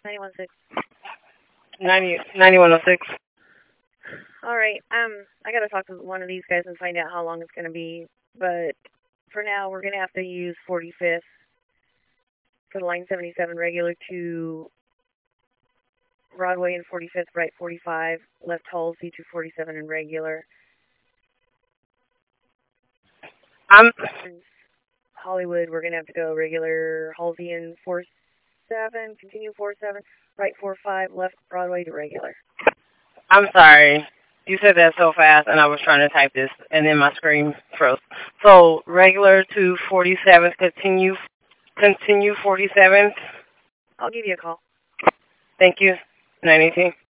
916. 9106. All right. I got to talk to one of these guys and find out how long it's going to be. But for now, we're going to have to use 45th for the line 77 regular to Broadway and 45th, right 45, left Halsey to 47 and regular. Hollywood, we're going to have to go regular Halsey and 47, continue 47, right 45, left Broadway to regular. I'm sorry. You said that so fast, and I was trying to type this, and then my screen froze. So regular to 47th, continue 47th. I'll give you a call. Thank you. 918.